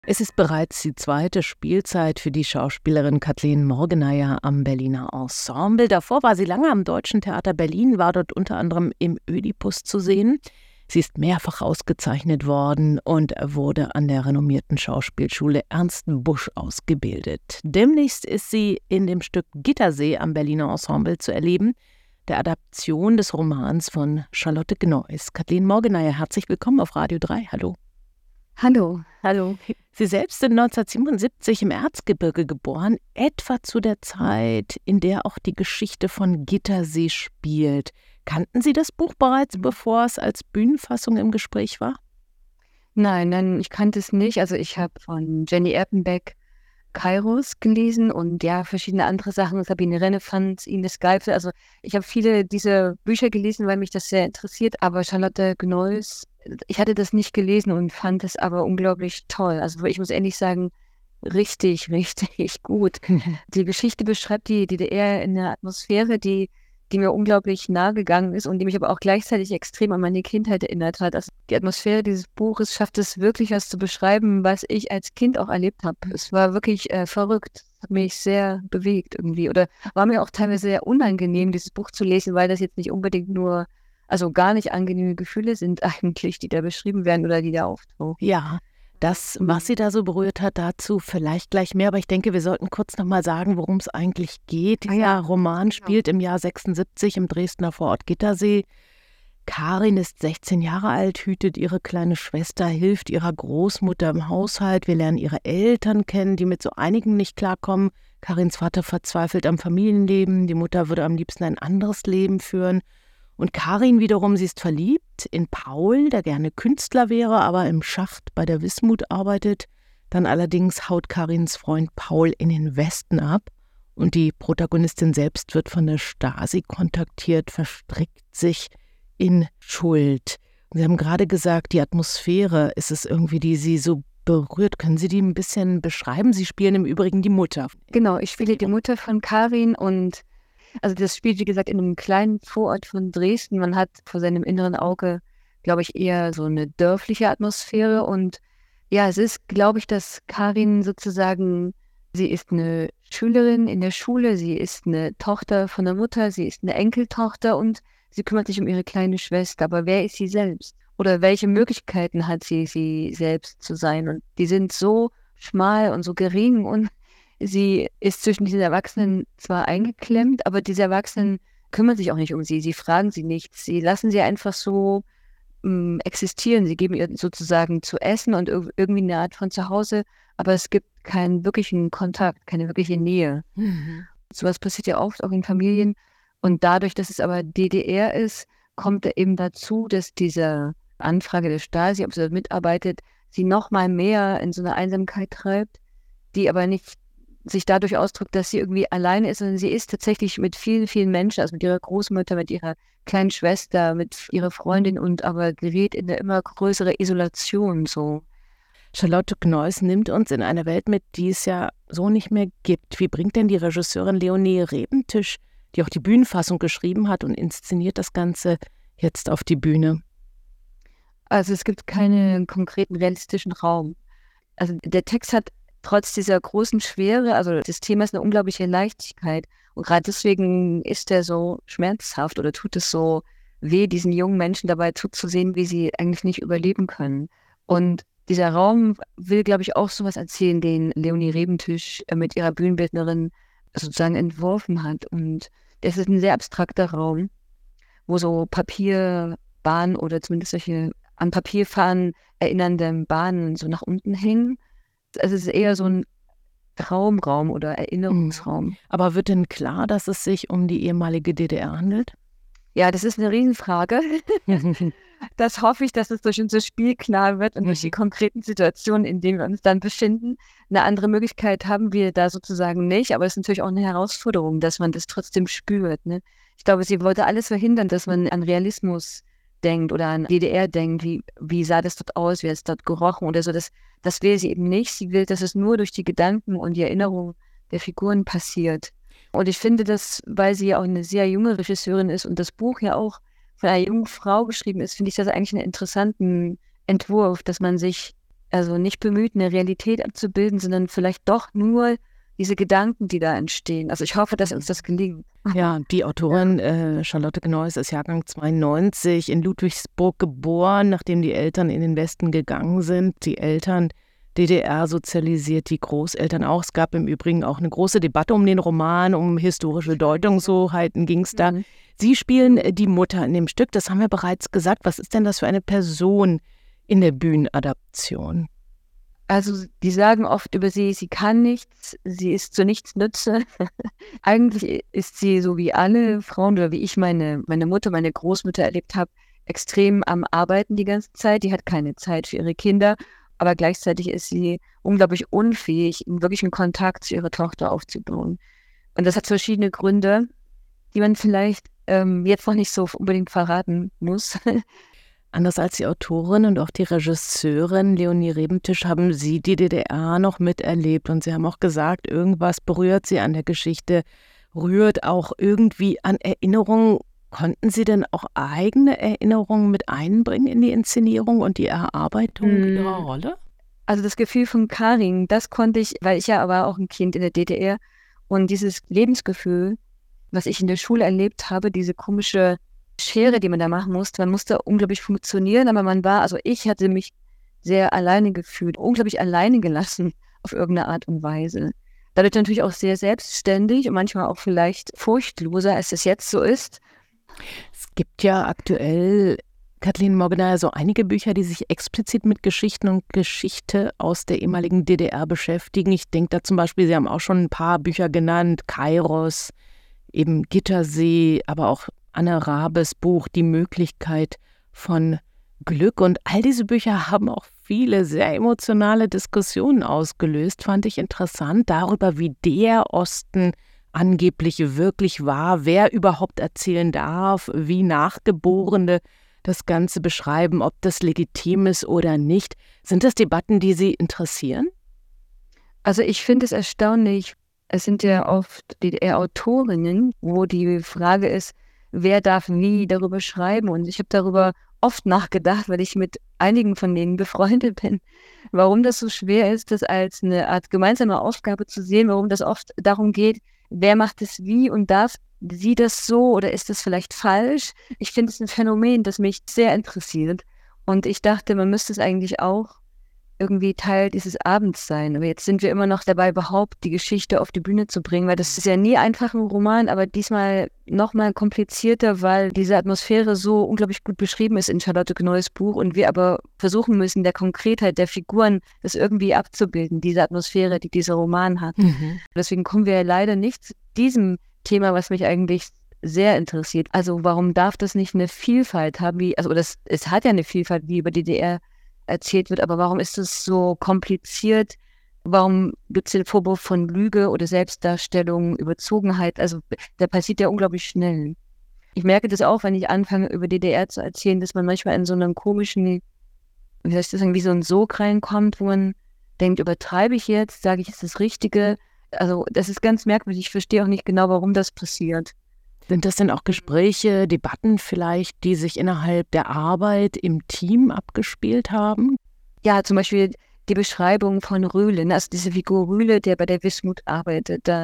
Es ist bereits die zweite Spielzeit für die Schauspielerin Kathleen Morgeneier am Berliner Ensemble. Davor war sie lange am Deutschen Theater Berlin, war dort unter anderem im Ödipus zu sehen. Sie ist mehrfach ausgezeichnet worden und wurde an der renommierten Schauspielschule Ernst Busch ausgebildet. Demnächst ist sie in dem Stück Gittersee am Berliner Ensemble zu erleben, der Adaption des Romans von Charlotte Gneuss. Kathleen Morgeneier, herzlich willkommen auf Radio 3. Hallo. Hallo, hallo. Sie selbst sind 1977 im Erzgebirge geboren, etwa zu der Zeit, in der auch die Geschichte von Gittersee spielt. Kannten Sie das Buch bereits, bevor es als Bühnenfassung im Gespräch war? Nein, ich kannte es nicht. Also ich habe von Jenny Erpenbeck Kairos gelesen und ja, verschiedene andere Sachen. Sabine Rennefanz, Ines Geipel. Also ich habe viele dieser Bücher gelesen, weil mich das sehr interessiert. Aber Charlotte Gneuss, ich hatte das nicht gelesen und fand es aber unglaublich toll. Also ich muss ehrlich sagen, richtig gut. Die Geschichte beschreibt die DDR in einer Atmosphäre, die mir unglaublich nahe gegangen ist und die mich aber auch gleichzeitig extrem an meine Kindheit erinnert hat. Also die Atmosphäre dieses Buches schafft es wirklich, was zu beschreiben, was ich als Kind auch erlebt habe. Es war wirklich verrückt, hat mich sehr bewegt irgendwie oder war mir auch teilweise sehr unangenehm, dieses Buch zu lesen, weil das jetzt nicht unbedingt nur, also gar nicht angenehme Gefühle sind eigentlich, die da beschrieben werden oder die da auftauchen. Ja, das, was Sie da so berührt hat, dazu vielleicht gleich mehr. Aber ich denke, wir sollten kurz nochmal sagen, worum es eigentlich geht. Dieser Roman spielt im Jahr 76 im Dresdner Vorort Gittersee. Karin ist 16 Jahre alt, hütet ihre kleine Schwester, hilft ihrer Großmutter im Haushalt. Wir lernen ihre Eltern kennen, die mit so einigen nicht klarkommen. Karins Vater verzweifelt am Familienleben. Die Mutter würde am liebsten ein anderes Leben führen. Und Karin wiederum, sie ist verliebt in Paul, der gerne Künstler wäre, aber im Schacht bei der Wismut arbeitet. Dann allerdings haut Karins Freund Paul in den Westen ab und die Protagonistin selbst wird von der Stasi kontaktiert, verstrickt sich in Schuld. Und Sie haben gerade gesagt, die Atmosphäre ist es irgendwie, die Sie so berührt. Können Sie die ein bisschen beschreiben? Sie spielen im Übrigen die Mutter. Genau, ich spiele die Mutter von Karin und also das spielt, wie gesagt, in einem kleinen Vorort von Dresden. Man hat vor seinem inneren Auge, glaube ich, eher so eine dörfliche Atmosphäre. Und ja, es ist, glaube ich, dass Karin sozusagen, sie ist eine Schülerin in der Schule, sie ist eine Tochter von der Mutter, sie ist eine Enkeltochter und sie kümmert sich um ihre kleine Schwester. Aber wer ist sie selbst? Oder welche Möglichkeiten hat sie selbst zu sein? Und die sind so schmal und so gering und sie ist zwischen diesen Erwachsenen zwar eingeklemmt, aber diese Erwachsenen kümmern sich auch nicht um sie. Sie fragen sie nichts. Sie lassen sie einfach so existieren. Sie geben ihr sozusagen zu essen und irgendwie eine Art von Zuhause, aber es gibt keinen wirklichen Kontakt, keine wirkliche Nähe. Sowas passiert ja oft auch in Familien. Und dadurch, dass es aber DDR ist, kommt eben dazu, dass diese Anfrage der Stasi, ob sie dort mitarbeitet, sie noch mal mehr in so eine Einsamkeit treibt, die aber nicht sich dadurch ausdrückt, dass sie irgendwie alleine ist, sondern sie ist tatsächlich mit vielen Menschen, also mit ihrer Großmutter, mit ihrer kleinen Schwester, mit ihrer Freundin und aber gerät in eine immer größere Isolation so. Charlotte Gneuss nimmt uns in eine Welt mit, die es ja so nicht mehr gibt. Wie bringt denn die Regisseurin Leonie Rebentisch, die auch die Bühnenfassung geschrieben hat und inszeniert das Ganze, jetzt auf die Bühne? Also es gibt keinen konkreten realistischen Raum. Also der Text hat trotz dieser großen Schwere, also das Thema ist eine unglaubliche Leichtigkeit. Und gerade deswegen ist er so schmerzhaft oder tut es so weh, diesen jungen Menschen dabei zuzusehen, wie sie eigentlich nicht überleben können. Und dieser Raum will, glaube ich, auch sowas erzählen, den Leonie Rebentisch mit ihrer Bühnenbildnerin sozusagen entworfen hat. Und es ist ein sehr abstrakter Raum, wo so Papierbahnen oder zumindest solche an Papierfahren erinnernde Bahnen so nach unten hängen. Also es ist eher so ein Traumraum oder Erinnerungsraum. Aber wird denn klar, dass es sich um die ehemalige DDR handelt? Ja, das ist eine Riesenfrage. Das hoffe ich, dass es durch unser Spiel klar wird und durch die konkreten Situationen, in denen wir uns dann befinden. Eine andere Möglichkeit haben wir da sozusagen nicht, aber es ist natürlich auch eine Herausforderung, dass man das trotzdem spürt. Ne? Ich glaube, sie wollte alles verhindern, dass man an Realismus denkt oder an DDR denkt, wie sah das dort aus, wie hat es dort gerochen oder so. Das will sie eben nicht. Sie will, dass es nur durch die Gedanken und die Erinnerung der Figuren passiert. Und ich finde das, weil sie ja auch eine sehr junge Regisseurin ist und das Buch ja auch von einer jungen Frau geschrieben ist, finde ich das eigentlich einen interessanten Entwurf, dass man sich also nicht bemüht, eine Realität abzubilden, sondern vielleicht doch nur diese Gedanken, die da entstehen. Also ich hoffe, dass uns das gelingt. Ja, die Autorin Charlotte Gneuss ist Jahrgang 92, in Ludwigsburg geboren, nachdem die Eltern in den Westen gegangen sind. Die Eltern DDR sozialisiert, die Großeltern auch. Es gab im Übrigen auch eine große Debatte um den Roman, um historische Deutungshoheiten ging es da. Sie spielen die Mutter in dem Stück, das haben wir bereits gesagt. Was ist denn das für eine Person in der Bühnenadaption? Also die sagen oft über sie, sie kann nichts, sie ist zu nichts nütze. Eigentlich ist sie so wie alle Frauen oder wie ich meine Mutter, meine Großmutter erlebt habe, extrem am Arbeiten die ganze Zeit. Die hat keine Zeit für ihre Kinder, aber gleichzeitig ist sie unglaublich unfähig, wirklich einen Kontakt zu ihrer Tochter aufzubauen. Und das hat verschiedene Gründe, die man vielleicht jetzt noch nicht so unbedingt verraten muss. Anders als die Autorin und auch die Regisseurin Leonie Rebentisch haben Sie die DDR noch miterlebt und Sie haben auch gesagt, irgendwas berührt Sie an der Geschichte, rührt auch irgendwie an Erinnerungen. Konnten Sie denn auch eigene Erinnerungen mit einbringen in die Inszenierung und die Erarbeitung Ihrer Rolle? Also das Gefühl von Karin, das konnte ich, weil ich ja war auch ein Kind in der DDR und dieses Lebensgefühl, was ich in der Schule erlebt habe, diese komische Schere, die man da machen musste. Man musste unglaublich funktionieren, aber ich hatte mich sehr alleine gefühlt, unglaublich alleine gelassen auf irgendeine Art und Weise. Dadurch natürlich auch sehr selbstständig und manchmal auch vielleicht furchtloser, als es jetzt so ist. Es gibt ja aktuell, Kathleen Morgenay, so einige Bücher, die sich explizit mit Geschichten und Geschichte aus der ehemaligen DDR beschäftigen. Ich denke da zum Beispiel, Sie haben auch schon ein paar Bücher genannt, Kairos, eben Gittersee, aber auch Anne Rabes Buch Die Möglichkeit von Glück. Und all diese Bücher haben auch viele sehr emotionale Diskussionen ausgelöst, fand ich interessant, darüber, wie der Osten angeblich wirklich war, wer überhaupt erzählen darf, wie Nachgeborene das Ganze beschreiben, ob das legitim ist oder nicht. Sind das Debatten, die Sie interessieren? Also ich finde es erstaunlich, es sind ja oft DDR-Autorinnen, wo die Frage ist, wer darf wie darüber schreiben? Und ich habe darüber oft nachgedacht, weil ich mit einigen von denen befreundet bin, warum das so schwer ist, das als eine Art gemeinsame Aufgabe zu sehen, warum das oft darum geht, wer macht es wie und darf sie das so oder ist das vielleicht falsch? Ich finde es ein Phänomen, das mich sehr interessiert. Und ich dachte, man müsste es eigentlich auch irgendwie Teil dieses Abends sein. Aber jetzt sind wir immer noch dabei, überhaupt die Geschichte auf die Bühne zu bringen, weil das ist ja nie einfach ein Roman, aber diesmal noch mal komplizierter, weil diese Atmosphäre so unglaublich gut beschrieben ist in Charlotte Gneuss Buch und wir aber versuchen müssen, der Konkretheit der Figuren das irgendwie abzubilden, diese Atmosphäre, die dieser Roman hat. Deswegen kommen wir ja leider nicht zu diesem Thema, was mich eigentlich sehr interessiert. Also warum darf das nicht eine Vielfalt haben, es hat ja eine Vielfalt, wie über DDR erzählt wird, aber warum ist es so kompliziert? Warum gibt es den Vorwurf von Lüge oder Selbstdarstellung, Überzogenheit? Also der passiert ja unglaublich schnell. Ich merke das auch, wenn ich anfange, über DDR zu erzählen, dass man manchmal in so einem komischen, wie soll ich das sagen, wie so ein Sog reinkommt, wo man denkt, übertreibe ich jetzt, sage ich, ist das Richtige? Also das ist ganz merkwürdig. Ich verstehe auch nicht genau, warum das passiert. Sind das denn auch Gespräche, Debatten vielleicht, die sich innerhalb der Arbeit im Team abgespielt haben? Ja, zum Beispiel die Beschreibung von Rühle, also diese Figur Rühle, der bei der Wismut arbeitet. Da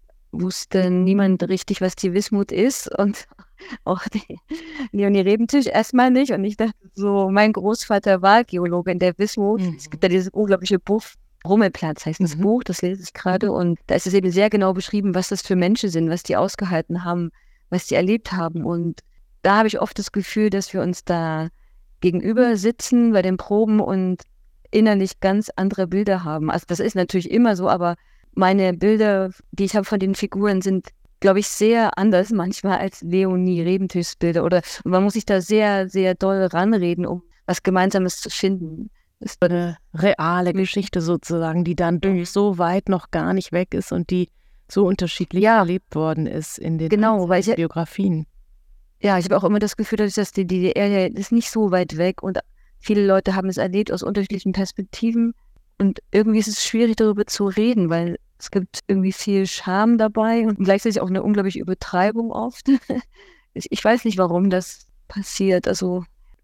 wusste niemand richtig, was die Wismut ist und auch die Leonie Rebentisch erstmal nicht. Und ich dachte so, mein Großvater war Geologe in der Wismut. Es gibt da dieses unglaubliche Buch, Rummelplatz heißt das Buch, das lese ich gerade. Und da ist es eben sehr genau beschrieben, was das für Menschen sind, was die ausgehalten haben, was die erlebt haben. Und da habe ich oft das Gefühl, dass wir uns da gegenüber sitzen bei den Proben und innerlich ganz andere Bilder haben. Also das ist natürlich immer so, aber meine Bilder, die ich habe von den Figuren, sind, glaube ich, sehr anders manchmal als Leonie Rebentischs Bilder. Oder man muss sich da sehr, sehr doll ranreden, um was Gemeinsames zu finden. Das ist eine reale Geschichte sozusagen, die dann so weit noch gar nicht weg ist und die so unterschiedlich erlebt worden ist in den Biografien. Ja, ich habe auch immer das Gefühl, dass die DDR ist nicht so weit weg und viele Leute haben es erlebt aus unterschiedlichen Perspektiven und irgendwie ist es schwierig, darüber zu reden, weil es gibt irgendwie viel Scham dabei und gleichzeitig auch eine unglaubliche Übertreibung oft. Ich weiß nicht, warum das passiert. Also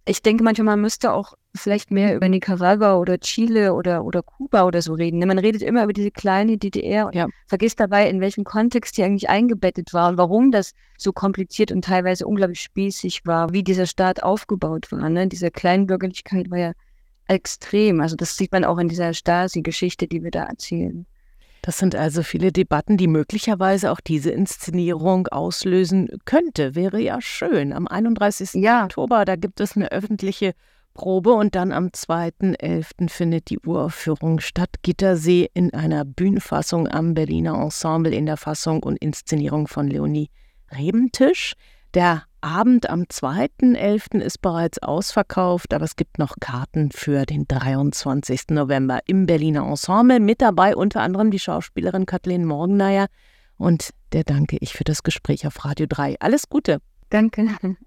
Ich denke manchmal, man müsste auch vielleicht mehr über Nicaragua oder Chile oder Kuba oder so reden. Man redet immer über diese kleine DDR und vergisst dabei, in welchem Kontext die eigentlich eingebettet war und warum das so kompliziert und teilweise unglaublich spießig war, wie dieser Staat aufgebaut war. Ne? Diese Kleinbürgerlichkeit war ja extrem. Also das sieht man auch in dieser Stasi-Geschichte, die wir da erzählen. Das sind also viele Debatten, die möglicherweise auch diese Inszenierung auslösen könnte. Wäre ja schön. Am 31. Oktober, da gibt es eine öffentliche Probe und dann am 2.11. findet die Uraufführung statt. Gittersee in einer Bühnenfassung am Berliner Ensemble in der Fassung und Inszenierung von Leonie Rebentisch. Der Abend am 2.11. ist bereits ausverkauft, aber es gibt noch Karten für den 23. November im Berliner Ensemble. Mit dabei unter anderem die Schauspielerin Kathleen Morgenmeier. Und der danke ich für das Gespräch auf Radio 3. Alles Gute. Danke.